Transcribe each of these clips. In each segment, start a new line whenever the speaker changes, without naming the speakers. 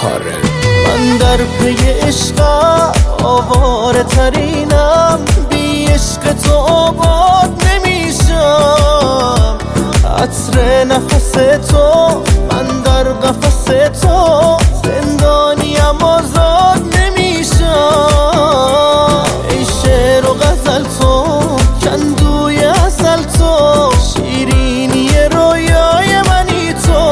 کاره.
من در پی عشقم آواره ترینم، بی عشق تو آباد نمیشم. عطر نفس تو، من در قفس تو زندانیم، آزاد نمیشم. ای شعر و غزل تو، کندوی عسل تو، شیرینی رویای منی تو،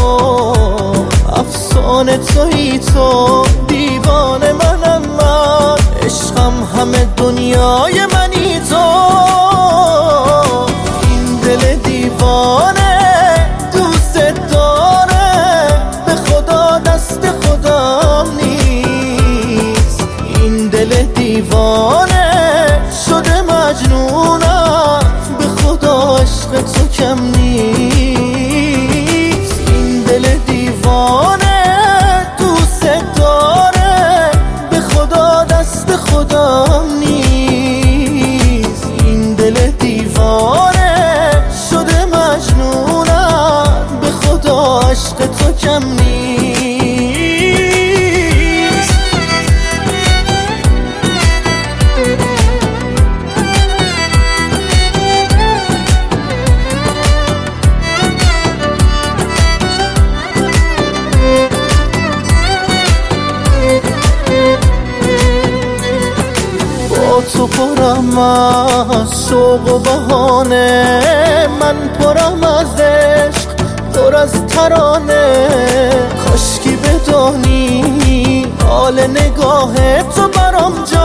افسانه تویی تو، دیوانه منم من، عشقم همه دنیای منی تو. این دل دیوانه دوست داره، به خدا دست خودم نیست. این دل دیوانه شده مجنونم، به خدا عشق تو کم نیست. این دل دیوانه دوست داره، به خدا دست خودم نیست. این دل دیوانه شده مجنونم، به خدا عشق تو کم نیست. تو پرم از شوق و بهانه، من پرم از عشق، پر از ترانه. کاشکی بدانی حال نگاه تو برام جا